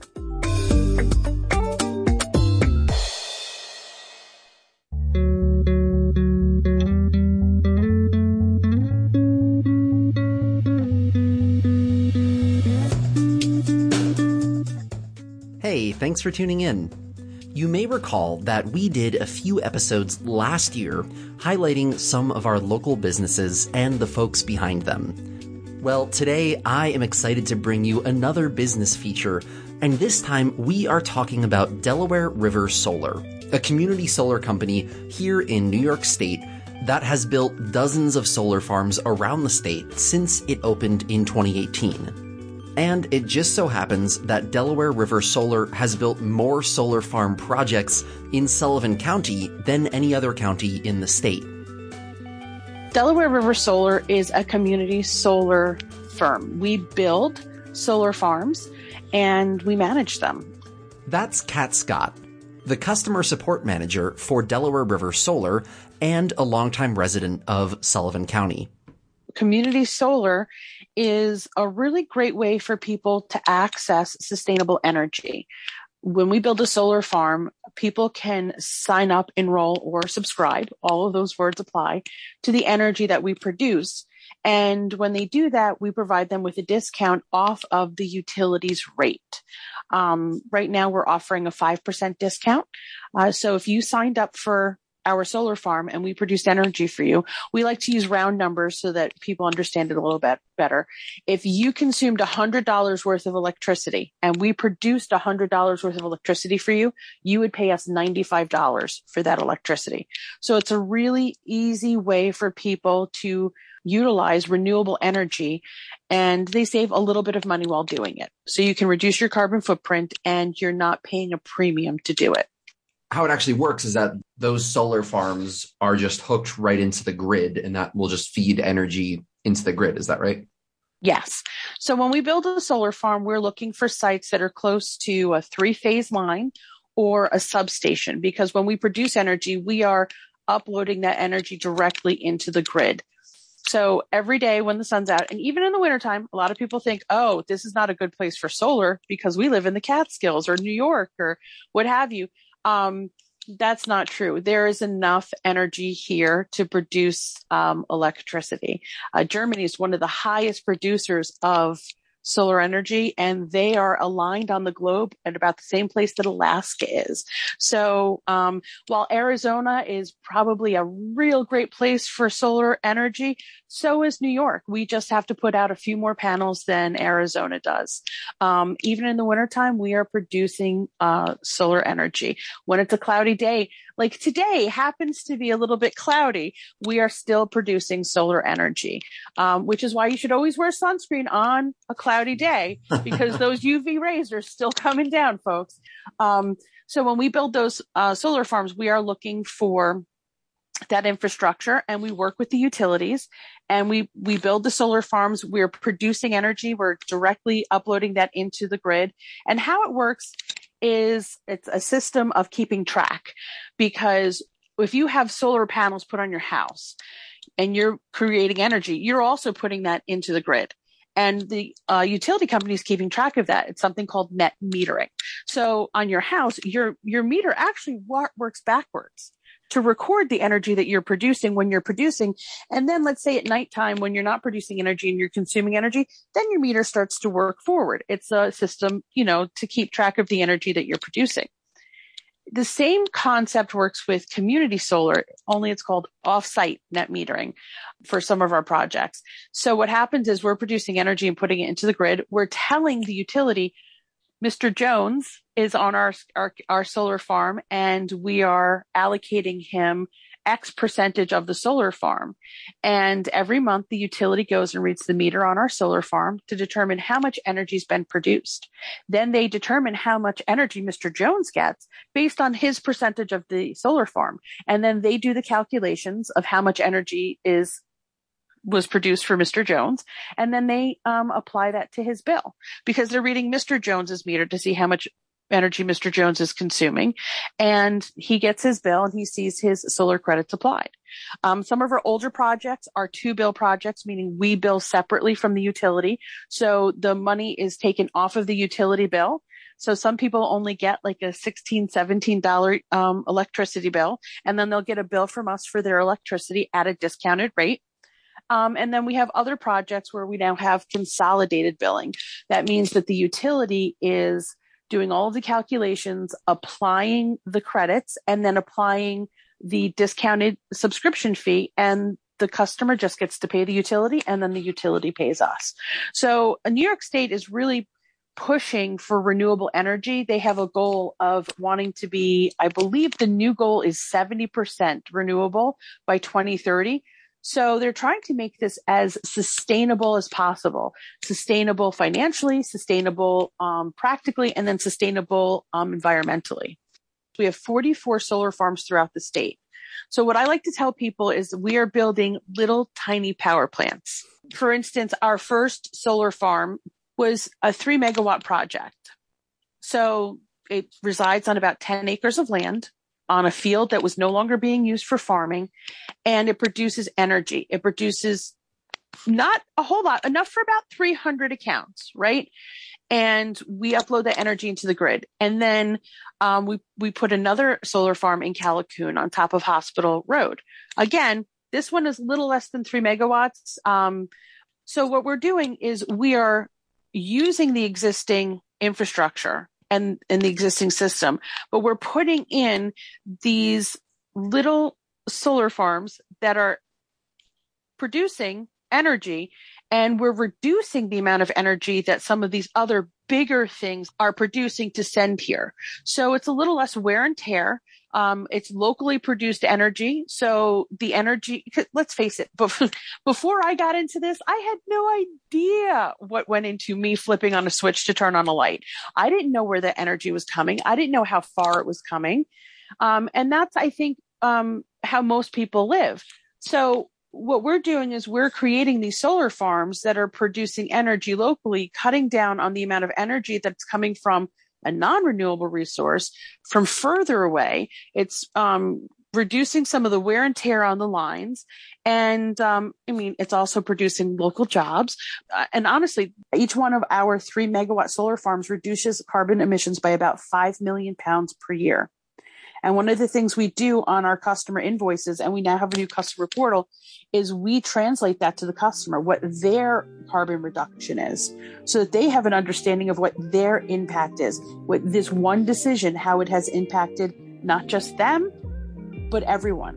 for tuning in. You may recall that we did a few episodes last year highlighting some of our local businesses and the folks behind them. Well, today I am excited to bring you another business feature, and this time we are talking about Delaware River Solar, a community solar company here in New York State that has built dozens of solar farms around the state since it opened in 2018. And it just so happens that Delaware River Solar has built more solar farm projects in Sullivan County than any other county in the state. Delaware River Solar is a community solar firm. We build solar farms and we manage them. That's Kat Scott, the customer support manager for Delaware River Solar and a longtime resident of Sullivan County. Community solar is a really great way for people to access sustainable energy. When we build a solar farm, people can sign up, enroll, or subscribe, all of those words apply, to the energy that we produce. And when they do that, we provide them with a discount off of the utilities rate. Right now, we're offering a 5% discount. So if you signed up for our solar farm and we produced energy for you, we like to use round numbers so that people understand it a little bit better. If you consumed $100 worth of electricity and we produced $100 worth of electricity for you, you would pay us $95 for that electricity. So it's a really easy way for people to utilize renewable energy, and they save a little bit of money while doing it. So you can reduce your carbon footprint and you're not paying a premium to do it. How it actually works is that those solar farms are just hooked right into the grid, and that will just feed energy into the grid. Is that right? Yes. So when we build a solar farm, we're looking for sites that are close to a 3-phase line or a substation, because when we produce energy, we are uploading that energy directly into the grid. So every day when the sun's out, and even in the wintertime, a lot of people think, oh, this is not a good place for solar because we live in the Catskills or New York or what have you. That's not true. There is enough energy here to produce electricity. Germany is one of the highest producers of solar energy, and they are aligned on the globe at about the same place that Alaska is. So while Arizona is probably a real great place for solar energy, so is New York. We just have to put out a few more panels than Arizona does. Even in the wintertime, we are producing solar energy. When it's a cloudy day, like today happens to be a little bit cloudy, we are still producing solar energy, which is why you should always wear sunscreen on a cloudy day, because those UV rays are still coming down, folks. So when we build those solar farms, we are looking for that infrastructure, and we work with the utilities, and we build the solar farms. We're producing energy. We're directly uploading that into the grid. And how it works is it's a system of keeping track, because if you have solar panels put on your house and you're creating energy, you're also putting that into the grid. And the utility company is keeping track of that. It's something called net metering. So on your house, your meter actually works backwards to record the energy that you're producing when you're producing. And then let's say at nighttime when you're not producing energy and you're consuming energy, then your meter starts to work forward. It's a system, to keep track of the energy that you're producing. The same concept works with community solar, only it's called off-site net metering for some of our projects. So what happens is we're producing energy and putting it into the grid. We're telling the utility, Mr. Jones is on our solar farm, and we are allocating him X percentage of the solar farm. And every month the utility goes and reads the meter on our solar farm to determine how much energy has been produced. Then they determine how much energy Mr. Jones gets based on his percentage of the solar farm. And then they do the calculations of how much energy was produced for Mr. Jones. And then they apply that to his bill, because they're reading Mr. Jones's meter to see how much energy Mr. Jones is consuming, and he gets his bill and he sees his solar credits applied. Some of our older projects are 2-bill projects, meaning we bill separately from the utility. So the money is taken off of the utility bill. So some people only get like a $16, $17 electricity bill, and then they'll get a bill from us for their electricity at a discounted rate. And then we have other projects where we now have consolidated billing. That means that the utility is doing all of the calculations, applying the credits, and then applying the discounted subscription fee, and the customer just gets to pay the utility, and then the utility pays us. So New York State is really pushing for renewable energy. They have a goal of wanting to be, I believe the new goal is 70% renewable by 2030. So they're trying to make this as sustainable as possible, sustainable financially, sustainable practically, and then sustainable environmentally. We have 44 solar farms throughout the state. So what I like to tell people is we are building little tiny power plants. For instance, our first solar farm was a 3 megawatt project. So it resides on about 10 acres of land on a field that was no longer being used for farming, and it produces energy. It produces not a whole lot, enough for about 300 accounts, right? And we upload that energy into the grid. And then we put another solar farm in Callicoon on top of Hospital Road. Again, this one is a little less than 3 megawatts. So what we're doing is we are using the existing infrastructure and the existing system, but we're putting in these little solar farms that are producing energy, and we're reducing the amount of energy that some of these other bigger things are producing to send here. So it's a little less wear and tear. It's locally produced energy. So the energy, let's face it, before I got into this, I had no idea what went into me flipping on a switch to turn on a light. I didn't know where the energy was coming. I didn't know how far it was coming. And that's, I think, how most people live. So what we're doing is we're creating these solar farms that are producing energy locally, cutting down on the amount of energy that's coming from a non-renewable resource from further away. It's reducing some of the wear and tear on the lines. And it's also producing local jobs. And honestly, each one of our 3 megawatt solar farms reduces carbon emissions by about 5 million pounds per year. And one of the things we do on our customer invoices, and we now have a new customer portal, is we translate that to the customer, what their carbon reduction is, so that they have an understanding of what their impact is, what this one decision, how it has impacted not just them, but everyone.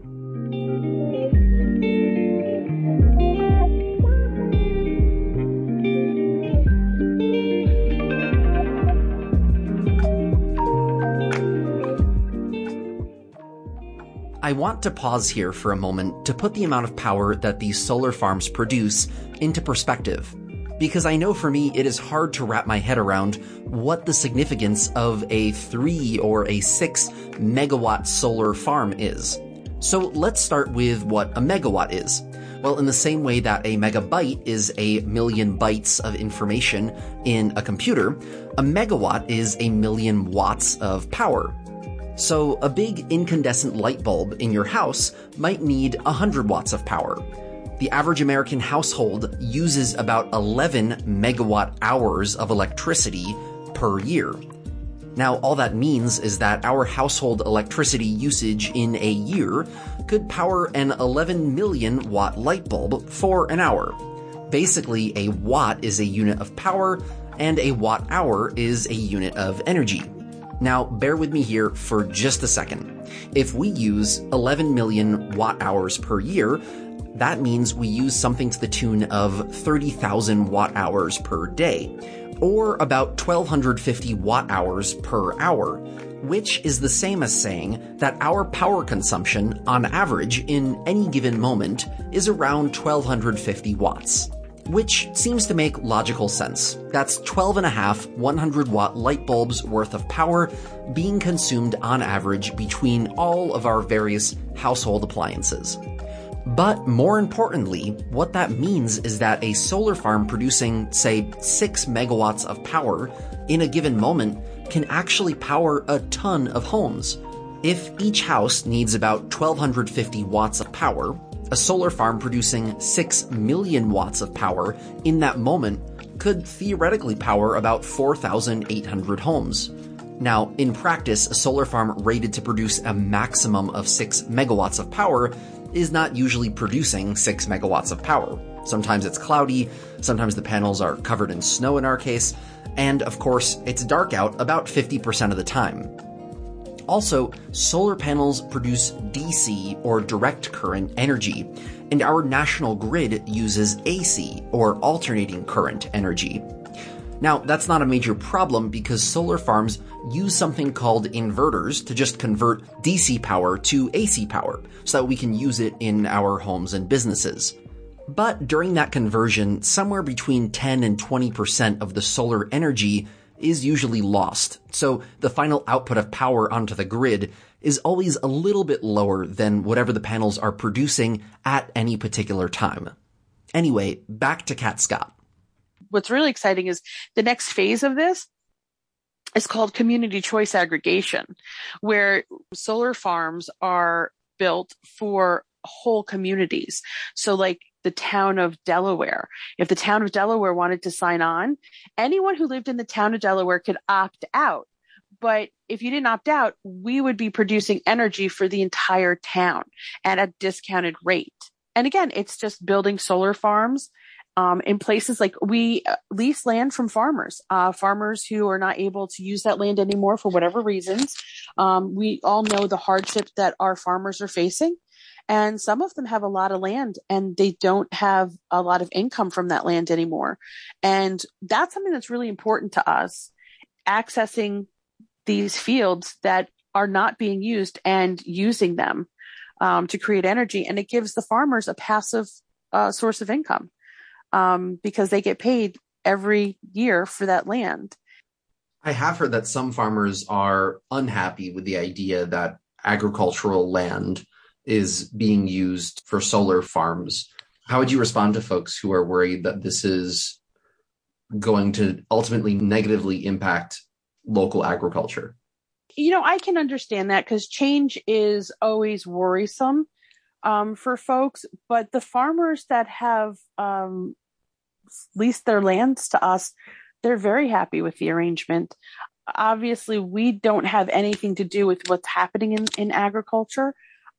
I want to pause here for a moment to put the amount of power that these solar farms produce into perspective, because I know for me it is hard to wrap my head around what the significance of a 3 or a 6 megawatt solar farm is. So let's start with what a megawatt is. Well, in the same way that a megabyte is a million bytes of information in a computer, a megawatt is a million watts of power. So a big incandescent light bulb in your house might need 100 watts of power. The average American household uses about 11 megawatt hours of electricity per year. Now, all that means is that our household electricity usage in a year could power an 11 million watt light bulb for an hour. Basically, a watt is a unit of power, and a watt hour is a unit of energy. Now, bear with me here for just a second. If we use 11 million watt hours per year, that means we use something to the tune of 30,000 watt hours per day, or about 1,250 watt hours per hour, which is the same as saying that our power consumption on average in any given moment is around 1,250 watts. Which seems to make logical sense. That's 12.5 100-watt light bulbs worth of power being consumed on average between all of our various household appliances. But more importantly, what that means is that a solar farm producing, say, 6 megawatts of power in a given moment can actually power a ton of homes. If each house needs about 1,250 watts of power, a solar farm producing 6 million watts of power in that moment could theoretically power about 4,800 homes. Now, in practice, a solar farm rated to produce a maximum of 6 megawatts of power is not usually producing 6 megawatts of power. Sometimes it's cloudy, sometimes the panels are covered in snow in our case, and of course, it's dark out about 50% of the time. Also, solar panels produce DC or direct current energy, and our national grid uses AC or alternating current energy. Now, that's not a major problem because solar farms use something called inverters to just convert DC power to AC power so that we can use it in our homes and businesses. But during that conversion, somewhere between 10 and 20% of the solar energy is usually lost. So the final output of power onto the grid is always a little bit lower than whatever the panels are producing at any particular time. Anyway, back to Kat Scott. What's really exciting is the next phase of this is called community choice aggregation, where solar farms are built for whole communities. So like the town of Delaware, if the town of Delaware wanted to sign on, anyone who lived in the town of Delaware could opt out. But if you didn't opt out, we would be producing energy for the entire town at a discounted rate. And again, it's just building solar farms in places like we lease land from farmers who are not able to use that land anymore for whatever reasons. We all know the hardship that our farmers are facing. And some of them have a lot of land and they don't have a lot of income from that land anymore. And that's something that's really important to us, accessing these fields that are not being used and using them to create energy. And it gives the farmers a passive source of income because they get paid every year for that land. I have heard that some farmers are unhappy with the idea that agricultural land is being used for solar farms. How would you respond to folks who are worried that this is going to ultimately negatively impact local agriculture? You know, I can understand that because change is always worrisome for folks, but the farmers that have leased their lands to us, they're very happy with the arrangement. Obviously, we don't have anything to do with what's happening in agriculture.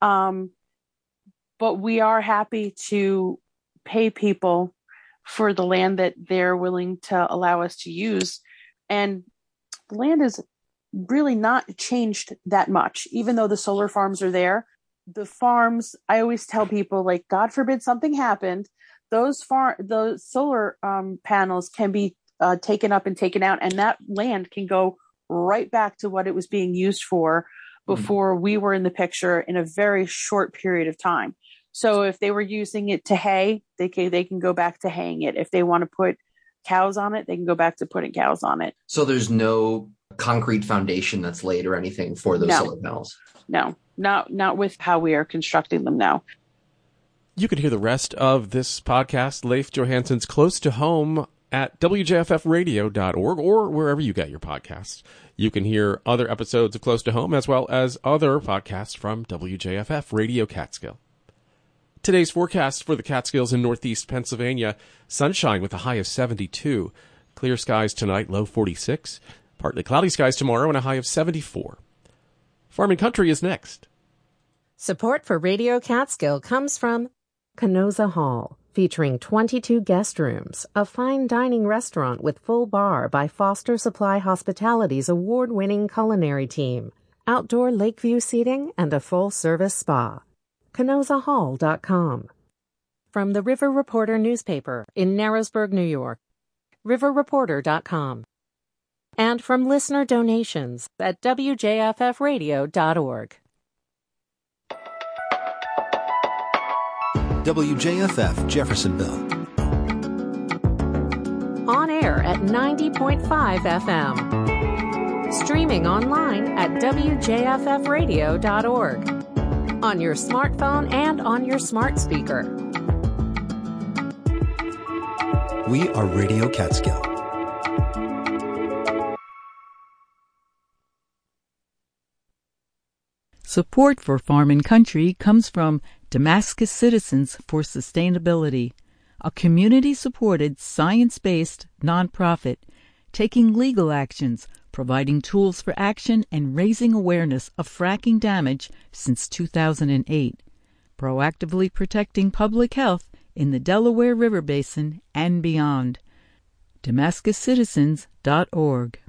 But we are happy to pay people for the land that they're willing to allow us to use. And the land is really not changed that much, even though the solar farms are there. The farms, I always tell people, like, God forbid something happened, those solar panels can be taken up and taken out, and that land can go right back to what it was being used for before we were in the picture in a very short period of time. So if they were using it to hay, they can go back to haying it. If they want to put cows on it, they can go back to putting cows on it. So there's no concrete foundation that's laid or anything for those solar panels? No, not with how we are constructing them now. You can hear the rest of this podcast, Leif Johansen's Close to Home, at wjffradio.org or wherever you get your podcasts. You can hear other episodes of Close to Home as well as other podcasts from WJFF Radio Catskill. Today's forecast for the Catskills in northeast Pennsylvania: sunshine with a high of 72. Clear skies tonight, low 46. Partly cloudy skies tomorrow and a high of 74. Farming Country is next. Support for Radio Catskill comes from Canosa Hall, featuring 22 guest rooms, a fine dining restaurant with full bar by Foster Supply Hospitality's award-winning culinary team, outdoor lakeview seating, and a full-service spa. CanosaHall.com. From the River Reporter newspaper in Narrowsburg, New York, riverreporter.com. And from listener donations at WJFFradio.org. WJFF Jeffersonville. On air at 90.5 FM. Streaming online at WJFFradio.org. On your smartphone and on your smart speaker. We are Radio Catskill. Support for Farm & Country comes from Damascus Citizens for Sustainability, a community-supported, science-based nonprofit taking legal actions, providing tools for action, and raising awareness of fracking damage since 2008, proactively protecting public health in the Delaware River Basin and beyond. DamascusCitizens.org